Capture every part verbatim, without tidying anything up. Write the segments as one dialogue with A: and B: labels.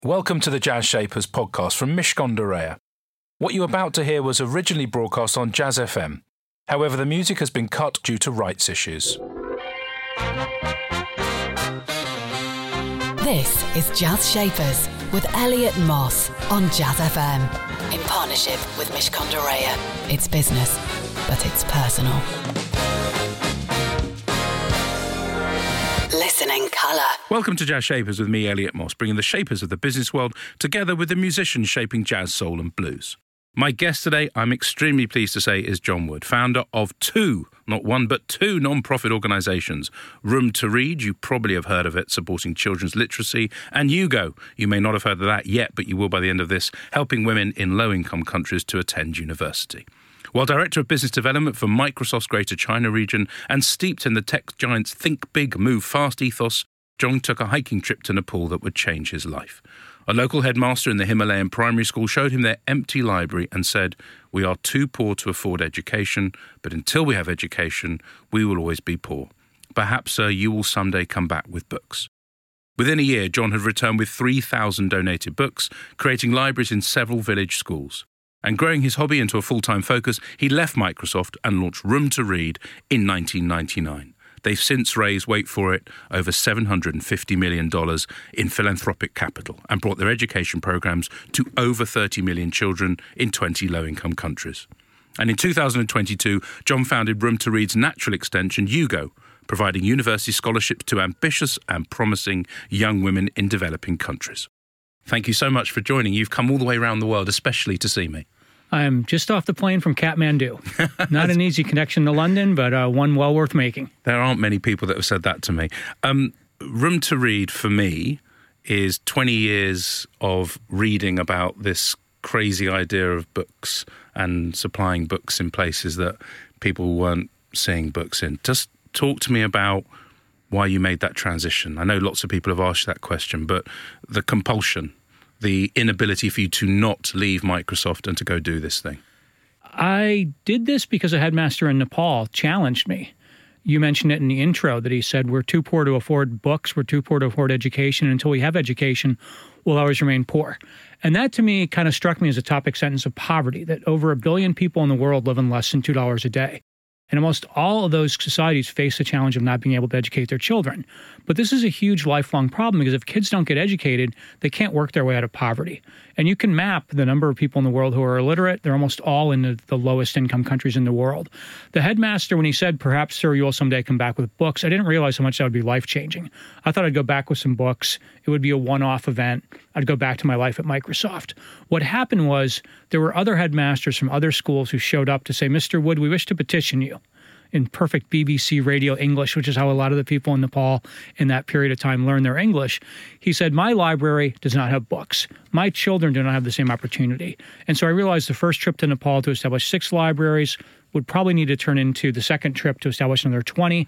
A: Welcome to the Jazz Shapers podcast from Mishcon de Reya. What you're about to hear was originally broadcast on Jazz F M. However, the music has been cut due to rights issues.
B: This is Jazz Shapers with Elliot Moss on Jazz F M. In partnership with Mishcon de Reya. It's business, but it's personal. Listening colour.
A: Welcome to Jazz Shapers with me, Elliot Moss, bringing the shapers of the business world together with the musicians shaping jazz, soul and blues. My guest today, I'm extremely pleased to say, is John Wood, founder of two, not one, but two non-profit organisations. Room to Read, you probably have heard of it, supporting children's literacy, and Hugo, you may not have heard of that yet, but you will by the end of this, helping women in low-income countries to attend university. While Director of Business Development for Microsoft's Greater China region and steeped in the tech giant's think big, move fast ethos, John took a hiking trip to Nepal that would change his life. A local headmaster in the Himalayan primary school showed him their empty library and said, "We are too poor to afford education, but until we have education, we will always be poor. Perhaps, sir, you will someday come back with books." Within a year, John had returned with three thousand donated books, creating libraries in several village schools. And growing his hobby into a full-time focus, he left Microsoft and launched Room to Read in nineteen ninety-nine. They've since raised, wait for it, over seven hundred fifty million dollars in philanthropic capital and brought their education programs to over thirty million children in twenty low-income countries. And in two thousand twenty-two, John founded Room to Read's natural extension, Hugo, providing university scholarships to ambitious and promising young women in developing countries. Thank you so much for joining. You've come all the way around the world, especially to see me.
C: I'm just off the plane from Kathmandu. Not an easy connection to London, but uh, one well worth making.
A: There aren't many people that have said that to me. Um, Room to Read, for me, is twenty years of reading about this crazy idea of books and supplying books in places that people weren't seeing books in. Just talk to me about why you made that transition. I know lots of people have asked you that question, but the compulsion, the inability for you to not leave Microsoft and to go do this thing.
C: I did this because a headmaster in Nepal challenged me. You mentioned it in the intro that he said, we're too poor to afford books, we're too poor to afford education, and until we have education, we'll always remain poor. And that to me kind of struck me as a topic sentence of poverty, that over a billion people in the world live on less than two dollars a day. And almost all of those societies face the challenge of not being able to educate their children. But this is a huge lifelong problem because if kids don't get educated, they can't work their way out of poverty. And you can map the number of people in the world who are illiterate. They're almost all in the, the lowest income countries in the world. The headmaster, when he said, perhaps, sir, you'll someday come back with books, I didn't realize how much that would be life-changing. I thought I'd go back with some books. It would be a one-off event. I'd go back to my life at Microsoft. What happened was there were other headmasters from other schools who showed up to say, Mister Wood, we wish to petition you, in perfect B B C radio English, which is how a lot of the people in Nepal in that period of time learned their English. He said, my library does not have books. My children do not have the same opportunity. And so I realized the first trip to Nepal to establish six libraries would probably need to turn into the second trip to establish another twenty.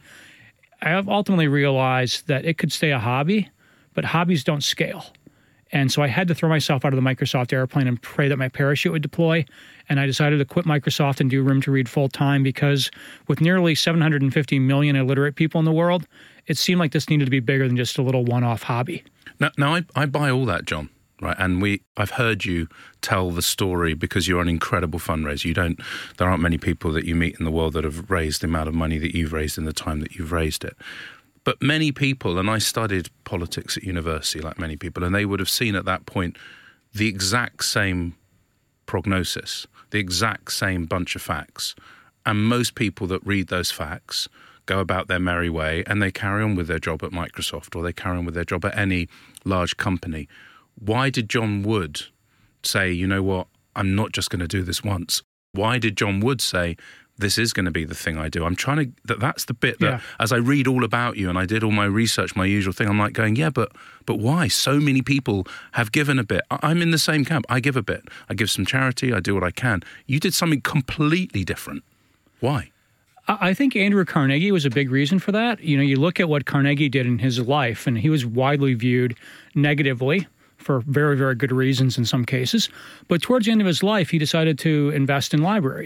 C: I have ultimately realized that it could stay a hobby, but hobbies don't scale. And so I had to throw myself out of the Microsoft airplane and pray that my parachute would deploy. And I decided to quit Microsoft and do Room to Read full time because with nearly seven hundred fifty million illiterate people in the world, it seemed like this needed to be bigger than just a little one-off hobby.
A: Now, now I, I buy all that, John. Right, and we I've heard you tell the story because you're an incredible fundraiser. You don't there aren't many people that you meet in the world that have raised the amount of money that you've raised in the time that you've raised it. But many people, and I studied politics at university like many people, and they would have seen at that point the exact same prognosis, the exact same bunch of facts. And most people that read those facts go about their merry way and they carry on with their job at Microsoft or they carry on with their job at any large company. Why did John Wood say, you know what, I'm not just going to do this once? Why did John Wood say, this is going to be the thing I do? I'm trying to, that that's the bit that, yeah. As I read all about you and I did all my research, my usual thing, I'm like going, yeah, but but why? So many people have given a bit. I'm in the same camp. I give a bit. I give some charity. I do what I can. You did something completely different. Why?
C: I think Andrew Carnegie was a big reason for that. You know, you look at what Carnegie did in his life, and he was widely viewed negatively for very, very good reasons in some cases. But towards the end of his life, he decided to invest in libraries,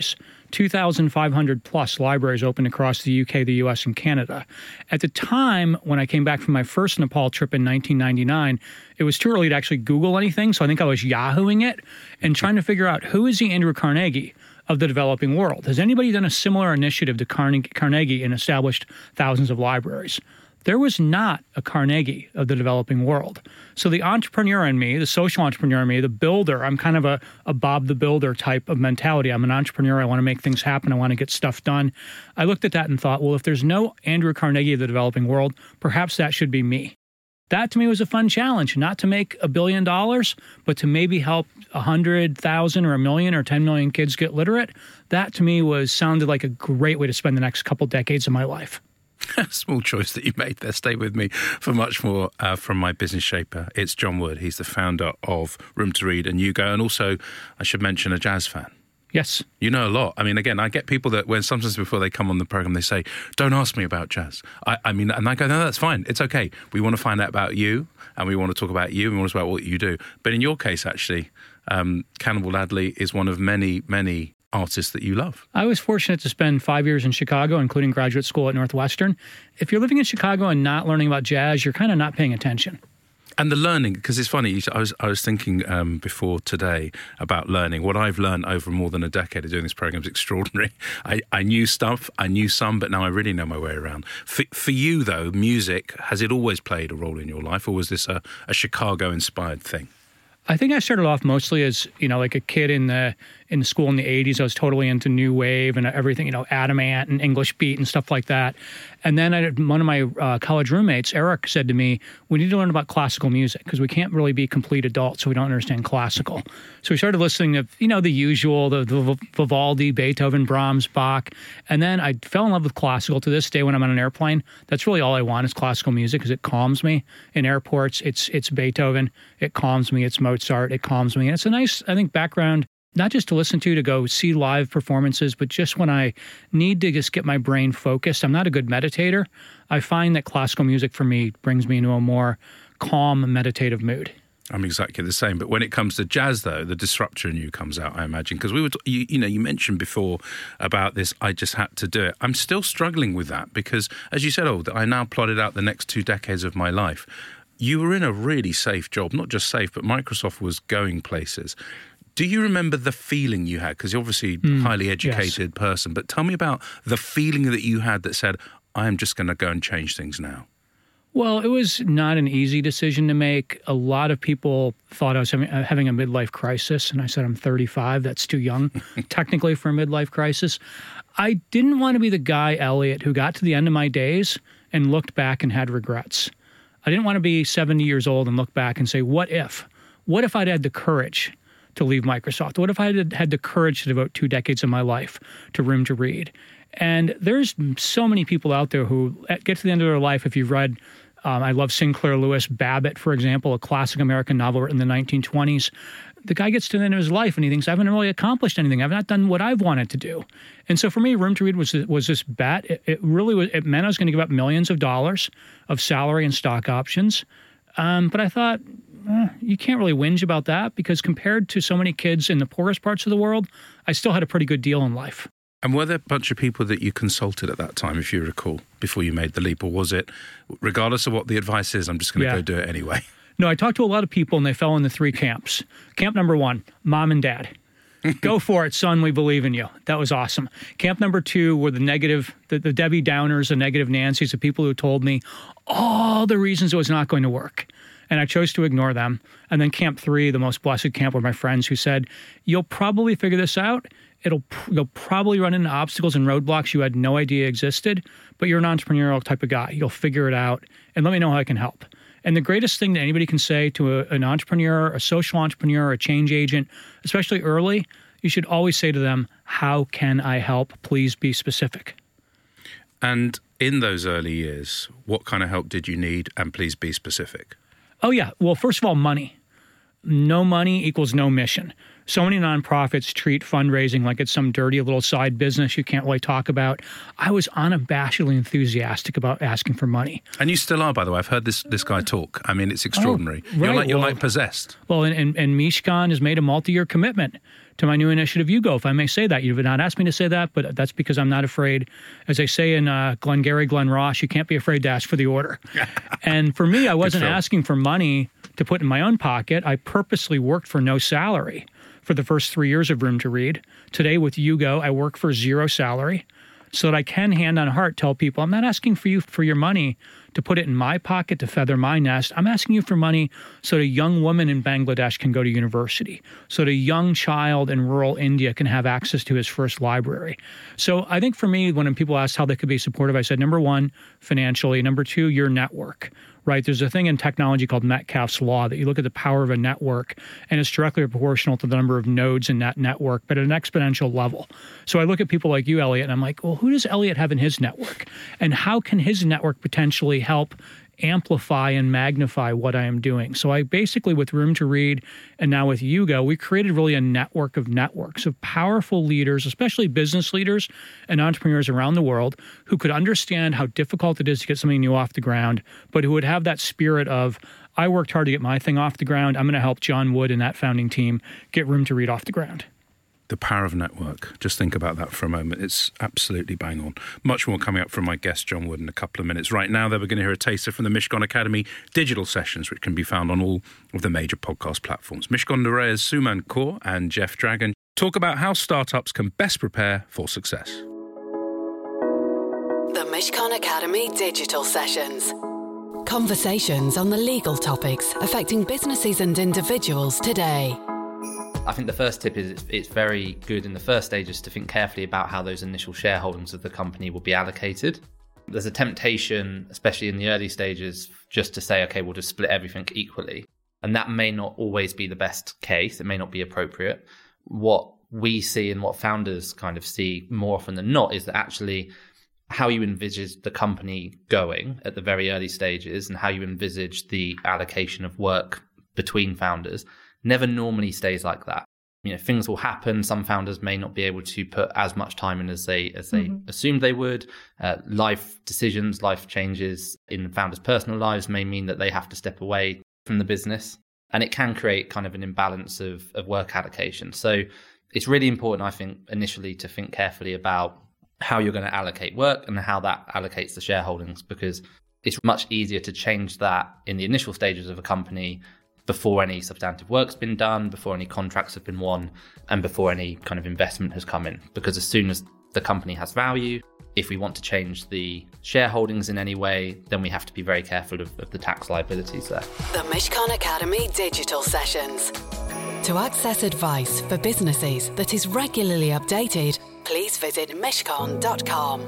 C: two thousand five hundred plus libraries open across the U K, the U S, and Canada. At the time, when I came back from my first Nepal trip in nineteen ninety-nine, it was too early to actually Google anything, so I think I was Yahooing it and trying to figure out who is the Andrew Carnegie of the developing world. Has anybody done a similar initiative to Carnegie and established thousands of libraries? There was not a Carnegie of the developing world. So the entrepreneur in me, the social entrepreneur in me, the builder, I'm kind of a, a Bob the Builder type of mentality. I'm an entrepreneur. I want to make things happen. I want to get stuff done. I looked at that and thought, well, if there's no Andrew Carnegie of the developing world, perhaps that should be me. That to me was a fun challenge, not to make a billion dollars, but to maybe help a hundred thousand or a million or ten million kids get literate. That to me was sounded like a great way to spend the next couple decades of my life.
A: Small choice that you made there. Stay with me for much more uh, from my business shaper. It's John Wood. He's the founder of Room to Read and YouGo, and also, I should mention, a jazz fan.
C: Yes.
A: You know a lot. I mean, again, I get people that when sometimes before they come on the program, they say, don't ask me about jazz. I, I mean, and I go, no, that's fine. It's okay. We want to find out about you, and we want to talk about you, and we want to talk about what you do. But in your case, actually, um, Cannibal Adderley is one of many, many artists that you love.
C: I was fortunate to spend five years in Chicago, including graduate school at Northwestern. If you're living in Chicago and not learning about jazz, you're kind of not paying attention.
A: And the learning, because it's funny, I was I was thinking um, before today about learning. What I've learned over more than a decade of doing this program is extraordinary. I, I knew stuff, I knew some, but now I really know my way around. For, for you, though, music, has it always played a role in your life, or was this a, a Chicago-inspired thing?
C: I think I started off mostly as, you know, like a kid in the in school in the eighties. I was totally into new wave and everything, you know, Adamant and English beat and stuff like that. And then I, one of my uh, college roommates, Eric, said to me, we need to learn about classical music because we can't really be complete adults, so we don't understand classical. So we started listening to, you know, the usual, the, the Vivaldi, Beethoven, Brahms, Bach. And then I fell in love with classical. To this day, when I'm on an airplane, that's really all I want is classical music because it calms me. In airports, it's it's Beethoven. It calms me. It's Mozart. It calms me. And it's a nice, I think, background, not just to listen to, to go see live performances, but just when I need to just get my brain focused. I'm not a good meditator. I find that classical music for me brings me into a more calm, meditative mood.
A: I'm exactly the same. But when it comes to jazz, though, the disruptor in you comes out, I imagine. Because we were, t- you, you know, you mentioned before about this, I just had to do it. I'm still struggling with that because, as you said, oh, I now plotted out the next two decades of my life. You were in a really safe job, not just safe, but Microsoft was going places. Do you remember the feeling you had? Because you're obviously a mm, highly educated yes. person, but tell me about the feeling that you had that said, I am just going to go and change things now.
C: Well, it was not an easy decision to make. A lot of people thought I was having, uh, having a midlife crisis, and I said, I'm thirty-five. That's too young, technically, for a midlife crisis. I didn't want to be the guy, Elliot, who got to the end of my days and looked back and had regrets. I didn't want to be seventy years old and look back and say, what if? What if I'd had the courage to leave Microsoft? What if I had had the courage to devote two decades of my life to Room to Read? And there's so many people out there who get to the end of their life. If you've read, um, I love Sinclair Lewis, Babbitt, for example, a classic American novel written in the nineteen twenties. The guy gets to the end of his life and he thinks, I haven't really accomplished anything. I've not done what I've wanted to do. And so for me, Room to Read was was this bet. It, it really was. It meant I was going to give up millions of dollars of salary and stock options. Um, but I thought, eh, you can't really whinge about that because compared to so many kids in the poorest parts of the world, I still had a pretty good deal in life.
A: And were there a bunch of people that you consulted at that time, if you recall, before you made the leap? Or was it, regardless of what the advice is, I'm just going to yeah. go do it anyway?
C: No, I talked to a lot of people, and they fell into three camps. Camp number one, mom and dad. Go for it, son. We believe in you. That was awesome. Camp number two were the negative, the, the Debbie Downers, the negative Nancys, the people who told me all the reasons it was not going to work. And I chose to ignore them. And then camp three, the most blessed camp, were my friends who said, you'll probably figure this out. It'll You'll probably run into obstacles and roadblocks you had no idea existed, but you're an entrepreneurial type of guy. You'll figure it out, and let me know how I can help. And the greatest thing that anybody can say to a, an entrepreneur, a social entrepreneur, a change agent, especially early, you should always say to them, how can I help? Please be specific.
A: And in those early years, what kind of help did you need? And please be specific.
C: Oh, yeah. Well, first of all, money. no money equals no mission. So many nonprofits treat fundraising like it's some dirty little side business you can't really talk about. I was unabashedly enthusiastic about asking for money.
A: And you still are, by the way. I've heard this this guy talk. I mean, it's extraordinary.
C: Oh, right.
A: You're like you're
C: well,
A: like possessed.
C: Well, and, and, and Mishkan has made a multi-year commitment to my new initiative, Hugo, if I may say that. You've not asked me to say that, but that's because I'm not afraid. As they say in uh, Glengarry Glen Ross, you can't be afraid to ask for the order. And for me, I wasn't asking for money to put in my own pocket. I purposely worked for no salary for the first three years of Room to Read. Today with Hugo, I work for zero salary so that I can hand on heart tell people, I'm not asking for you for your money to put it in my pocket to feather my nest. I'm asking you for money so that a young woman in Bangladesh can go to university, so that a young child in rural India can have access to his first library. So I think for me, when people ask how they could be supportive, I said, number one, financially. Number two, your network. Right? There's a thing in technology called Metcalfe's Law that you look at the power of a network, and it's directly proportional to the number of nodes in that network, but at an exponential level. So I look at people like you, Elliot, and I'm like, well, who does Elliot have in his network? And how can his network potentially help amplify and magnify what I am doing? So I basically, with Room to Read and now with Hugo, we created really a network of networks of powerful leaders, especially business leaders and entrepreneurs around the world who could understand how difficult it is to get something new off the ground, but who would have that spirit of, I worked hard to get my thing off the ground. I'm going to help John Wood and that founding team get Room to Read off the ground.
A: The power of network. Just think about that for a moment. It's absolutely bang on. Much more coming up from my guest, John Wood, in a couple of minutes. Right now, though, we're going to hear a taster from the Mishcon Academy digital sessions, which can be found on all of the major podcast platforms. Mishcon Dorea's Suman Kaur and Jeff Dragon talk about how startups can best prepare for success.
B: The Mishcon Academy digital sessions. Conversations on the legal topics affecting businesses and individuals today.
D: I think the first tip is it's, it's very good in the first stages to think carefully about how those initial shareholdings of the company will be allocated. There's a temptation, especially in the early stages, just to say, okay, we'll just split everything equally. And that may not always be the best case. It may not be appropriate. What we see and what founders kind of see more often than not is that actually how you envisage the company going at the very early stages and how you envisage the allocation of work between founders never normally stays like that. You know, things will happen. Some founders may not be able to put as much time in as they as they mm-hmm. assumed they would. Uh, life decisions, life changes in founders' personal lives may mean that they have to step away from the business, and it can create kind of an imbalance of, of work allocation. So it's really important, I think, initially to think carefully about how you're going to allocate work and how that allocates the shareholdings, because it's much easier to change that in the initial stages of a company before any substantive work's been done, before any contracts have been won, and before any kind of investment has come in. Because as soon as the company has value, if we want to change the shareholdings in any way, then we have to be very careful of, of the tax liabilities there.
B: The Mishcon Academy digital sessions. To access advice for businesses that is regularly updated, please visit mishcon dot com.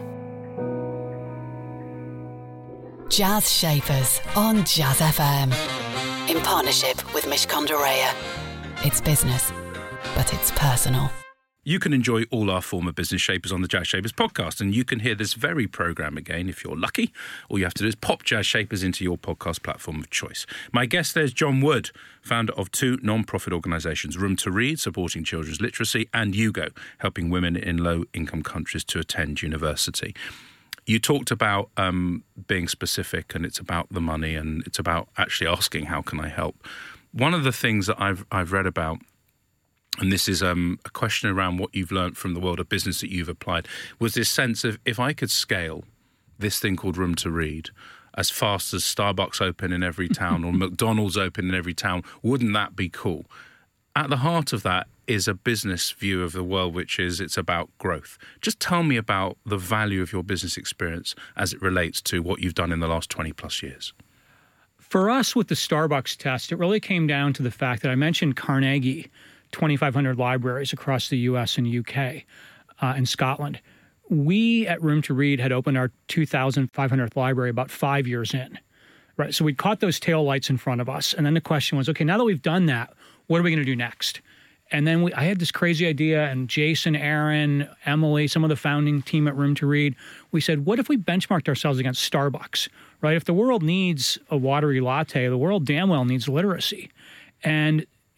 B: Jazz Shapers on Jazz F M. In partnership with Mishcon Dorea. It's business, but it's personal.
A: You can enjoy all our former Business Shapers on the Jazz Shapers podcast, and you can hear this very programme again if you're lucky. All you have to do is pop Jazz Shapers into your podcast platform of choice. My guest there is John Wood, founder of two non-profit organisations, Room to Read, supporting children's literacy, and Hugo, helping women in low-income countries to attend university. You talked about um, being specific, and it's about the money, and it's about actually asking, how can I help? One of the things that I've I've read about, and this is um, a question around what you've learned from the world of business that you've applied, was this sense of, if I could scale this thing called Room to Read as fast as Starbucks open in every town or McDonald's open in every town, wouldn't that be cool? At the heart of that is a business view of the world, which is it's about growth. Just tell me about the value of your business experience as it relates to what you've done in the last twenty plus years.
C: For us with the Starbucks test, it really came down to the fact that I mentioned Carnegie, twenty-five hundred libraries across the U S and U K uh, and Scotland. We at Room to Read had opened our two thousand five hundredth library about five years in. Right, so we caught those taillights in front of us. And then the question was, okay, now that we've done that, what are we going to do next? And then we, I had this crazy idea, and Jason, Aaron, Emily, some of the founding team at Room to Read, we said, what if we benchmarked ourselves against Starbucks, right? If the world needs a watery latte, the world damn well needs literacy. And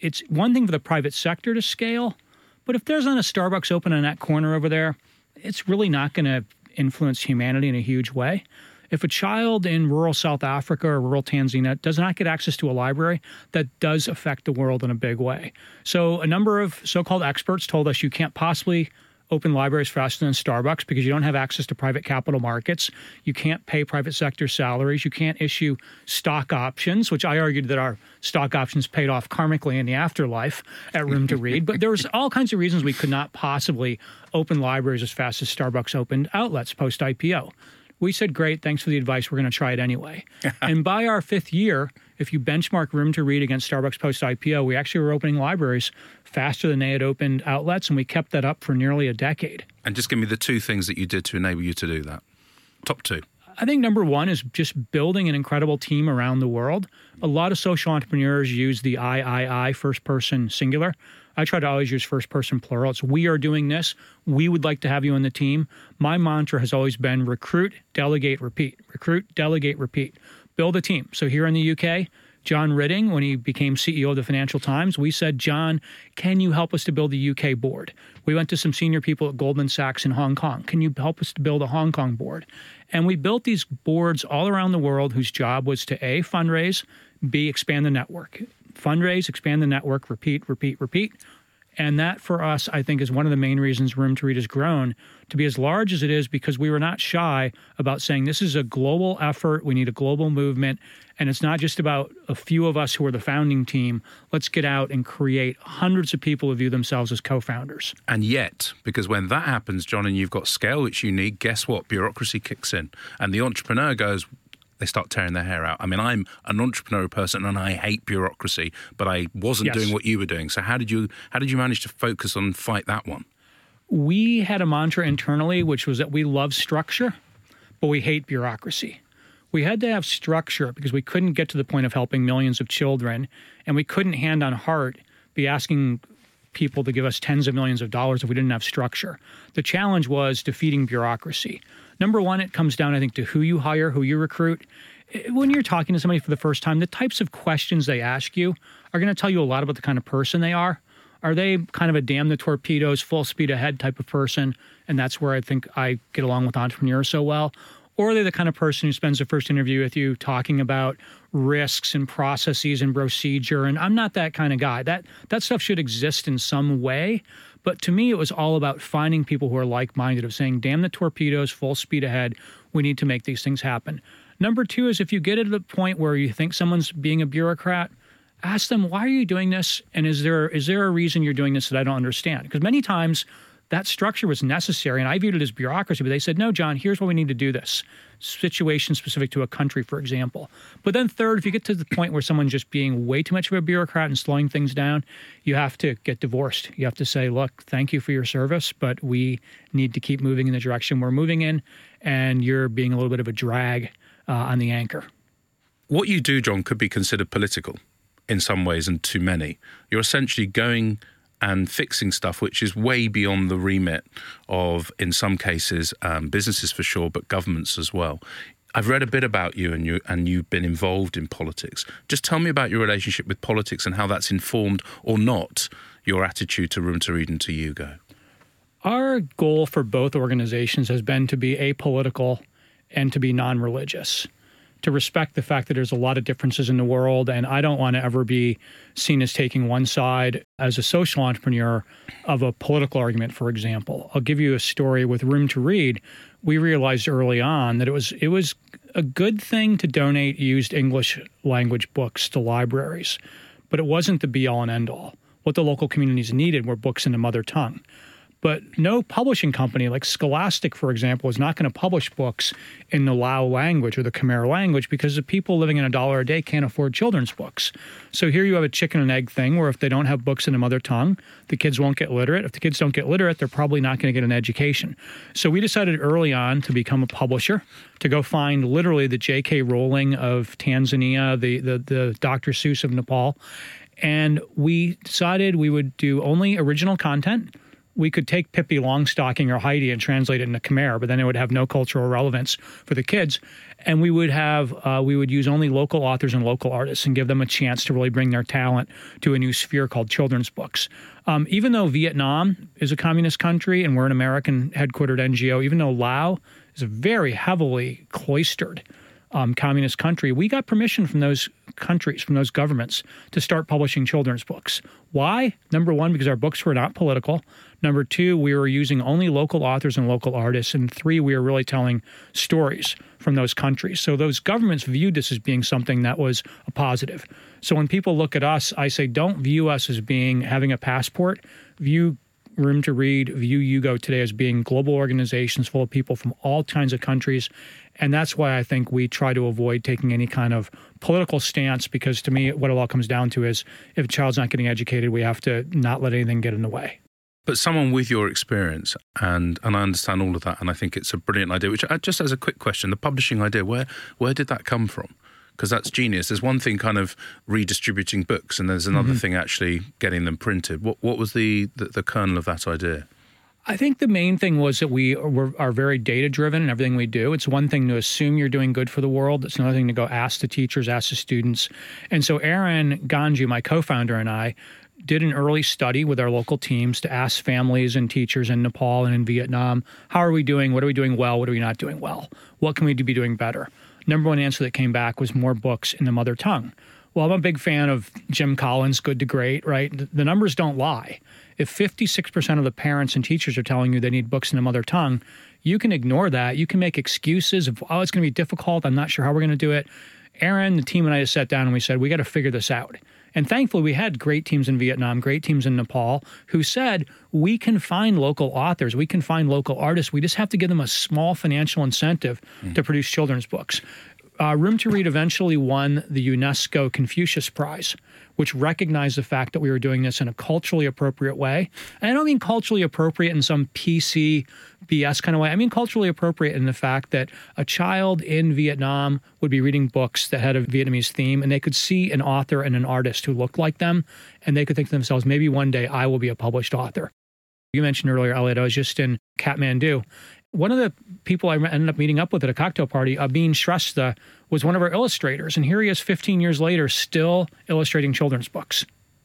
C: it's one thing for the private sector to scale, but if there's not a Starbucks open in that corner over there, it's really not going to influence humanity in a huge way. If a child in rural South Africa or rural Tanzania does not get access to a library, that does affect the world in a big way. So a number of so-called experts told us you can't possibly open libraries faster than Starbucks because you don't have access to private capital markets. You can't pay private sector salaries. You can't issue stock options, which I argued that our stock options paid off karmically in the afterlife at Room to Read. But there was all kinds of reasons we could not possibly open libraries as fast as Starbucks opened outlets post-I P O. We said, great, thanks for the advice. We're going to try it anyway. And by our fifth year, if you benchmark Room to Read against Starbucks post-I P O, we actually were opening libraries faster than they had opened outlets, and we kept that up for nearly a decade.
A: And just give me the two things that you did to enable you to do that. Top two.
C: I think number one is just building an incredible team around the world. A lot of social entrepreneurs use the I, I, I, first person singular. I try to always use first person plural. It's we are doing this. We would like to have you on the team. My mantra has always been recruit, delegate, repeat. Recruit, delegate, repeat. Build a team. So here in the U K, John Ridding, when he became C E O of the Financial Times, we said, John, can you help us to build the U K board? We went to some senior people at Goldman Sachs in Hong Kong. Can you help us to build a Hong Kong board? And we built these boards all around the world whose job was to A, fundraise, B, expand the network. Fundraise, expand the network, repeat, repeat, repeat. And that, for us, I think, is one of the main reasons Room to Read has grown to be as large as it is, because we were not shy about saying this is a global effort. We need a global movement. And it's not just about a few of us who are the founding team. Let's get out and create hundreds of people who view themselves as co-founders.
A: And yet, because when that happens, John, and you've got scale, which you need, guess what? Bureaucracy kicks in. And the entrepreneur goes, they start tearing their hair out. I mean, I'm an entrepreneurial person and I hate bureaucracy, but I wasn't
C: yes.
A: doing what you were doing. So how did you how did you manage to focus on fight that one?
C: We had a mantra internally, which was that we love structure, but we hate bureaucracy. We had to have structure because we couldn't get to the point of helping millions of children, and we couldn't hand on heart be asking people to give us tens of millions of dollars if we didn't have structure. The challenge was defeating bureaucracy. Number one, it comes down, I think, to who you hire, who you recruit. When you're talking to somebody for the first time, the types of questions they ask you are going to tell you a lot about the kind of person they are. Are they kind of a damn the torpedoes, full speed ahead type of person? And that's where I think I get along with entrepreneurs so well. Or are they the kind of person who spends the first interview with you talking about risks and processes and procedure? And I'm not that kind of guy. That that stuff should exist in some way. But to me, it was all about finding people who are like-minded, of saying, damn the torpedoes, full speed ahead. We need to make these things happen. Number two is if you get to the point where you think someone's being a bureaucrat, ask them, why are you doing this? And is there is there a reason you're doing this that I don't understand? Because many times that structure was necessary, and I viewed it as bureaucracy, but they said, no, John, here's why we need to do this. Situation specific to a country, for example. But then third, if you get to the point where someone's just being way too much of a bureaucrat and slowing things down, you have to get divorced. You have to say, look, thank you for your service, but we need to keep moving in the direction we're moving in, and you're being a little bit of a drag uh, on the anchor.
A: What you do, John, could be considered political in some ways, and too many. You're essentially going and fixing stuff which is way beyond the remit of, in some cases, um, businesses for sure, but governments as well. I've read a bit about you and, you, and you've been involved in politics. Just tell me about your relationship with politics and how that's informed or not your attitude to Room to Read and to Yugo.
C: Our goal for both organizations has been to be apolitical and to be non-religious, to respect the fact that there's a lot of differences in the world, and I don't want to ever be seen as taking one side as a social entrepreneur of a political argument, for example. I'll give you a story with Room to Read. We realized early on that it was it was a good thing to donate used English language books to libraries, but it wasn't the be-all and end-all. What the local communities needed were books in the mother tongue. But no publishing company like Scholastic, for example, is not going to publish books in the Lao language or the Khmer language because the people living in a dollar a day can't afford children's books. So here you have a chicken and egg thing where if they don't have books in the mother tongue, the kids won't get literate. If the kids don't get literate, they're probably not going to get an education. So we decided early on to become a publisher, to go find literally the J K Rowling of Tanzania, the, the, the Doctor Seuss of Nepal. And we decided we would do only original content. We could take Pippi Longstocking or Heidi and translate it into Khmer, but then it would have no cultural relevance for the kids. And we would have, uh, we would use only local authors and local artists and give them a chance to really bring their talent to a new sphere called children's books. Um, even though Vietnam is a communist country and we're an American headquartered N G O, even though Laos is a very heavily cloistered Um, communist country, we got permission from those countries, from those governments, to start publishing children's books. Why? Number one, because our books were not political. Number two, we were using only local authors and local artists. And three, we were really telling stories from those countries. So those governments viewed this as being something that was a positive. So when people look at us, I say, don't view us as being having a passport. View Room to Read, view Hugo today as being global organizations full of people from all kinds of countries. And that's why I think we try to avoid taking any kind of political stance, because to me, what it all comes down to is if a child's not getting educated, we have to not let anything get in the way.
A: But someone with your experience, and, and I understand all of that, and I think it's a brilliant idea, which, just as a quick question, the publishing idea, where where did that come from? Because that's genius. There's one thing kind of redistributing books, and there's another mm-hmm. thing actually getting them printed. What what was the, the, the kernel of that idea?
C: I think the main thing was that we were, are very data-driven in everything we do. It's one thing to assume you're doing good for the world. It's another thing to go ask the teachers, ask the students. And so Aaron Ganju, my co-founder, and I did an early study with our local teams to ask families and teachers in Nepal and in Vietnam, how are we doing? What are we doing well? What are we not doing well? What can we be doing better? Number one answer that came back was more books in the mother tongue. Well, I'm a big fan of Jim Collins' Good to Great, right? The numbers don't lie. If fifty-six percent of the parents and teachers are telling you they need books in the mother tongue, you can ignore that. You can make excuses of, oh, it's going to be difficult. I'm not sure how we're going to do it. Aaron, the team, and I just sat down and we said, we got to figure this out. And thankfully, we had great teams in Vietnam, great teams in Nepal, who said, we can find local authors, we can find local artists. We just have to give them a small financial incentive mm. to produce children's books. Uh, Room to Read eventually won the UNESCO Confucius Prize, which recognized the fact that we were doing this in a culturally appropriate way. And I don't mean culturally appropriate in some P C B S kind of way. I mean culturally appropriate in the fact that a child in Vietnam would be reading books that had a Vietnamese theme, and they could see an author and an artist who looked like them, and they could think to themselves, maybe one day I will be a published author. You mentioned earlier, Elliot, I was just in Kathmandu. One of the people I ended up meeting up with at a cocktail party, Abin Shrestha, was one of our illustrators. And here he is fifteen years later, still illustrating children's books.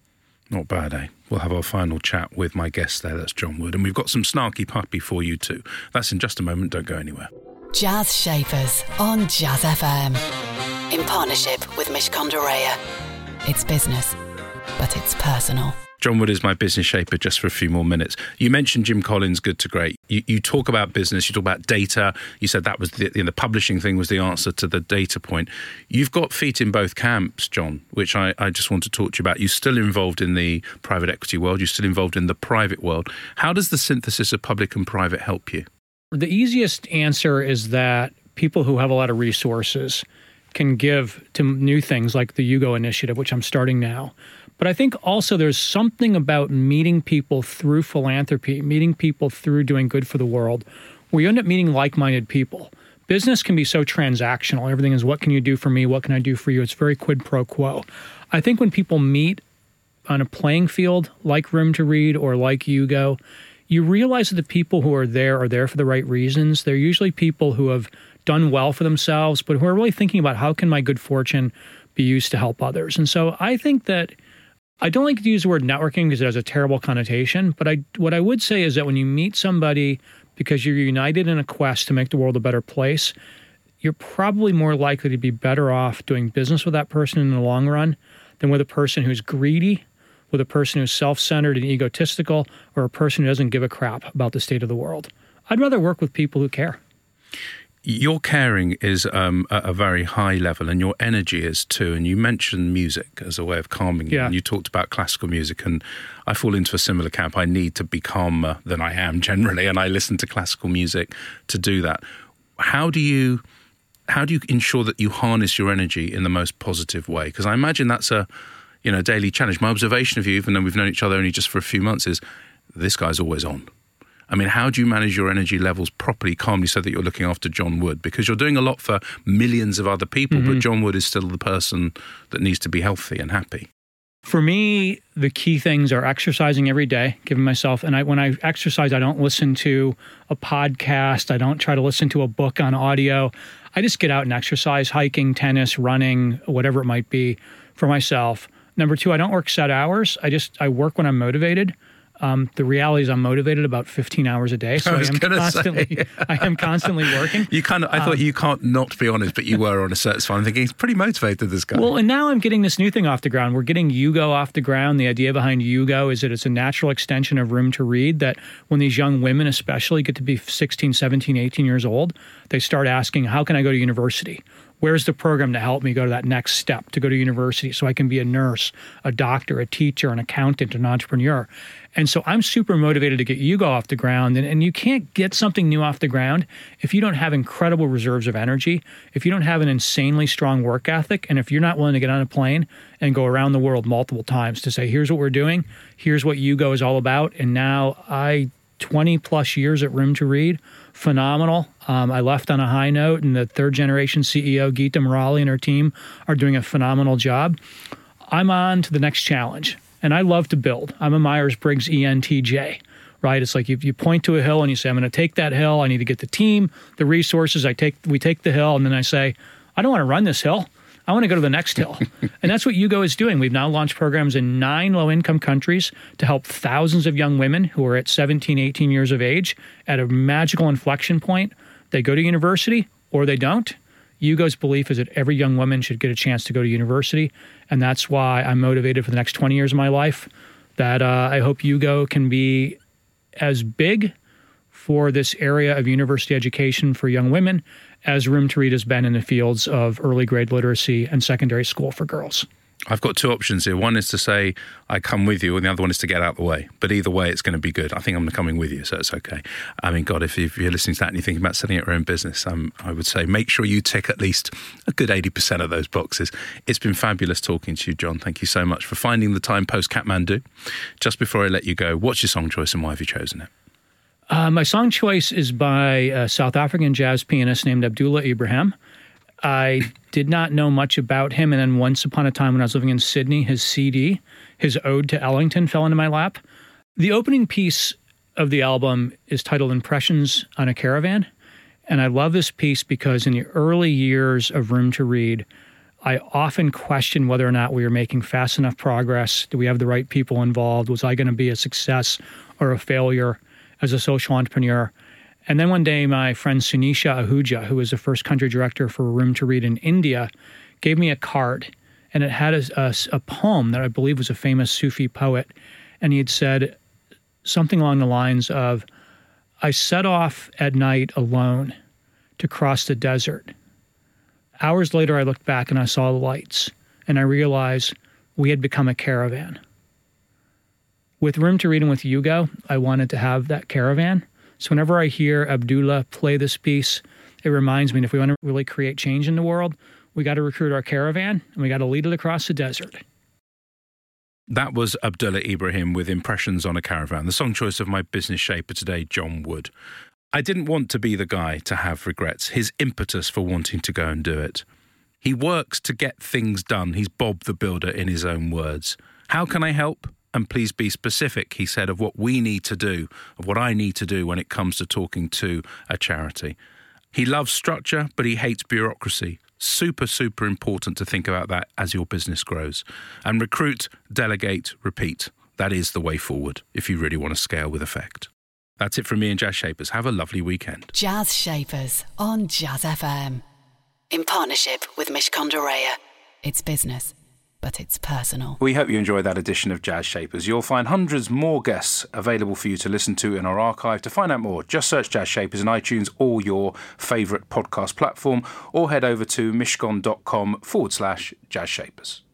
A: Not bad, eh? We'll have our final chat with my guest there, that's John Wood. And we've got some snarky puppy for you too. That's in just a moment. Don't go anywhere.
B: Jazz Shapers on Jazz F M. In partnership with Mishcon de Reya. It's business, but it's personal.
A: John Wood is my business shaper, just for a few more minutes. You mentioned Jim Collins' Good to Great. You, you talk about business, you talk about data. You said that was the, the publishing thing was the answer to the data point. You've got feet in both camps, John, which I, I just want to talk to you about. You're still involved in the private equity world. You're still involved in the private world. How does the synthesis of public and private help you?
C: The easiest answer is that people who have a lot of resources can give to new things like the Hugo Initiative, which I'm starting now. But I think also there's something about meeting people through philanthropy, meeting people through doing good for the world, where you end up meeting like-minded people. Business can be so transactional. Everything is, what can you do for me? What can I do for you? It's very quid pro quo. I think when people meet on a playing field, like Room to Read or like Hugo, you realize that the people who are there are there for the right reasons. They're usually people who have done well for themselves, but who are really thinking about how can my good fortune be used to help others. And so I think that I don't like to use the word networking because it has a terrible connotation, but I, what I would say is that when you meet somebody because you're united in a quest to make the world a better place, you're probably more likely to be better off doing business with that person in the long run than with a person who's greedy, with a person who's self-centered and egotistical, or a person who doesn't give a crap about the state of the world. I'd rather work with people who care.
A: Your caring is um, at a very high level, and your energy is too. And you mentioned music as a way of calming you.
C: Yeah.
A: And you talked about classical music, and I fall into a similar camp. I need to be calmer than I am generally, and I listen to classical music to do that. How do you, how do you ensure that you harness your energy in the most positive way? Because I imagine that's a, you know, daily challenge. My observation of you, even though we've known each other only just for a few months, is this guy's always on. I mean, how do you manage your energy levels properly, calmly, so that you're looking after John Wood? Because you're doing a lot for millions of other people, mm-hmm. but John Wood is still the person that needs to be healthy and happy.
C: For me, the key things are exercising every day, giving myself, and I, when I exercise, I don't listen to a podcast. I don't try to listen to a book on audio. I just get out and exercise, hiking, tennis, running, whatever it might be for myself. Number two, I don't work set hours. I just, I work when I'm motivated. Um, the reality is I'm motivated about fifteen hours a day, so I,
A: I was
C: am constantly,
A: say,
C: I am constantly working.
A: You kind of, I thought um, you can't not be honest, but you were on a certain spot. I'm thinking he's pretty motivated, this guy.
C: Well, and now I'm getting this new thing off the ground. We're getting Yugo off the ground. The idea behind Yugo is that it's a natural extension of Room to Read, that when these young women especially get to be sixteen, seventeen, eighteen years old, they start asking, how can I go to university? Where's the program to help me go to that next step, to go to university so I can be a nurse, a doctor, a teacher, an accountant, an entrepreneur? And so I'm super motivated to get Yugo off the ground. And, and you can't get something new off the ground if you don't have incredible reserves of energy, if you don't have an insanely strong work ethic, and if you're not willing to get on a plane and go around the world multiple times to say, here's what we're doing, here's what Yugo is all about. And now I, twenty plus years at Room to Read, phenomenal. Um, I left on a high note, and the third generation C E O, Geeta Murali, and her team are doing a phenomenal job. I'm on to the next challenge, and I love to build. I'm a Myers-Briggs E N T J, right? It's like you, you point to a hill and you say, I'm going to take that hill. I need to get the team, the resources. I take, we take the hill, and then I say, I don't want to run this hill. I want to go to the next hill. And that's what Yugo is doing. We've now launched programs in nine low-income countries to help thousands of young women who are at seventeen, eighteen years of age at a magical inflection point. They go to university or they don't. Yugo's belief is that every young woman should get a chance to go to university. And that's why I'm motivated for the next twenty years of my life, that uh, I hope Yugo can be as big for this area of university education for young women as Room to Read has been in the fields of early grade literacy and secondary school for girls.
A: I've got two options here. One is to say, I come with you, and the other one is to get out of the way. But either way, it's going to be good. I think I'm coming with you, so it's okay. I mean, God, if, if you're listening to that and you're thinking about setting up your own business, um, I would say make sure you tick at least a good eighty percent of those boxes. It's been fabulous talking to you, John. Thank you so much for finding the time post-Kathmandu. Just before I let you go, what's your song choice and why have you chosen it?
C: Uh, my song choice is by a South African jazz pianist named Abdullah Ibrahim. I did not know much about him, and then once upon a time when I was living in Sydney, his C D, his Ode to Ellington, fell into my lap. The opening piece of the album is titled Impressions on a Caravan, and I love this piece because in the early years of Room to Read, I often questioned whether or not we were making fast enough progress. Do we have the right people involved? Was I going to be a success or a failure as a social entrepreneur? And then one day, my friend Sunisha Ahuja, who was the first country director for Room to Read in India, gave me a card, and it had a, a, a poem that I believe was a famous Sufi poet, and he had said something along the lines of, I set off at night alone to cross the desert. Hours later, I looked back and I saw the lights, and I realized we had become a caravan. With Room to Read and with Yugo, I wanted to have that caravan. So whenever I hear Abdullah play this piece, it reminds me that if we want to really create change in the world, we got to recruit our caravan and we got to lead it across the desert.
A: That was Abdullah Ibrahim with Impressions on a Caravan, the song choice of my business shaper today, John Wood. I didn't want to be the guy to have regrets, his impetus for wanting to go and do it. He works to get things done. He's Bob the Builder in his own words. How can I help? And please be specific, he said, of what we need to do, of what I need to do when it comes to talking to a charity. He loves structure, but he hates bureaucracy. Super, super important to think about that as your business grows. And recruit, delegate, repeat. That is the way forward if you really want to scale with effect. That's it from me and Jazz Shapers. Have a lovely weekend.
B: Jazz Shapers on Jazz F M. In partnership with Mishcon de Reya. It's business, but it's personal.
A: We hope you enjoyed that edition of Jazz Shapers. You'll find hundreds more guests available for you to listen to in our archive. To find out more, just search Jazz Shapers in iTunes or your favourite podcast platform, or head over to mishcon.com forward slash Jazz Shapers.